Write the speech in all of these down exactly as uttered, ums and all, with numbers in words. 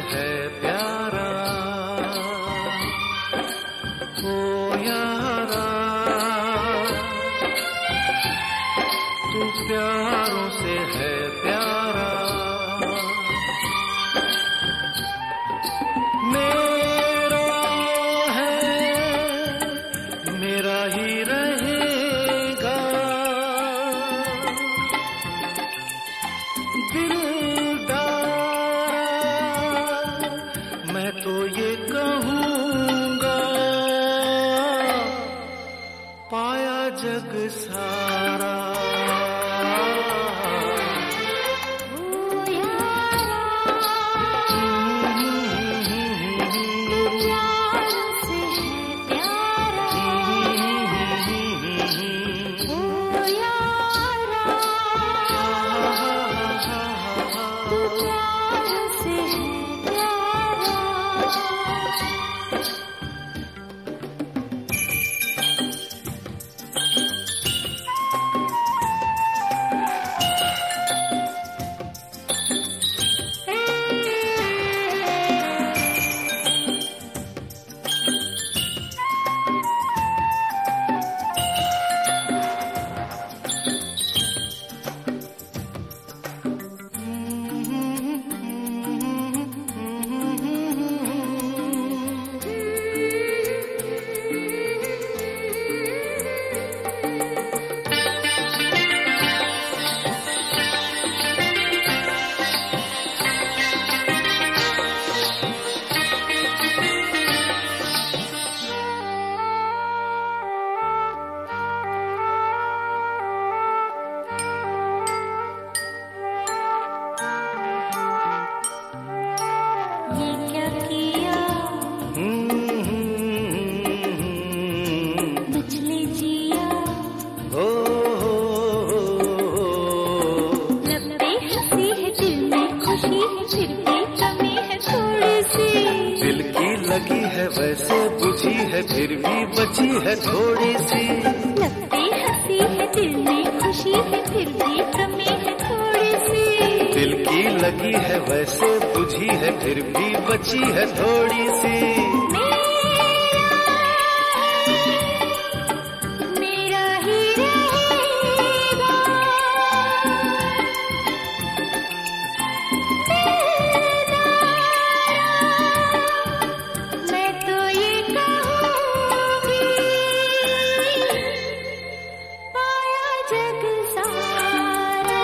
है प्यारा। ओ यारा तू प्यारों से है प्यारा। मेरा है मेरा ही रहेगा, मैं तो ये कहूँगा, पाया जग सारा। लगी है वैसे बुझी है फिर भी बची है थोड़ी सी। लगती हंसी है दिल में खुशी है फिर भी कमी है थोड़ी सी। दिल की लगी है वैसे बुझी है फिर भी बची है थोड़ी सी। मेरा ही रहेगा, मैं तो ये कहूँगी, पाया जग सारा।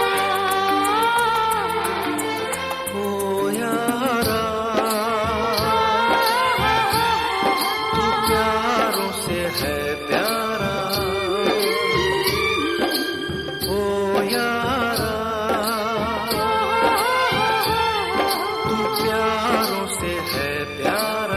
ओ यारा तू प्यारों से है प्यारा। ओ यारा तू प्यारों से है प्यारा।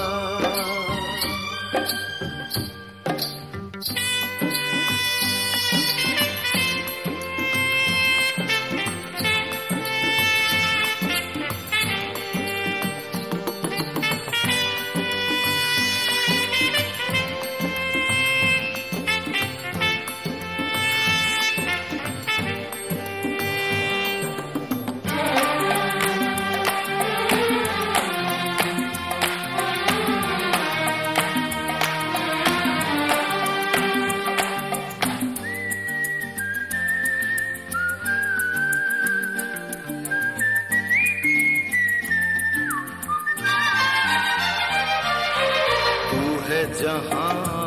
है जहां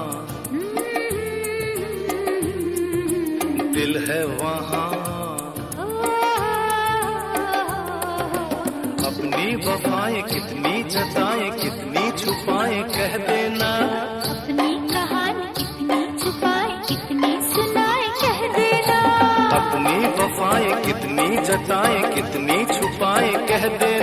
दिल है वहां, अपनी वफाएं कितनी जताएं कितनी छुपाएं कह देना। अपनी कहानी कितनी छुपाए कितनी सुनाए कह देना। अपनी वफाएं कितनी जताएं कितनी छुपाएं कह देना।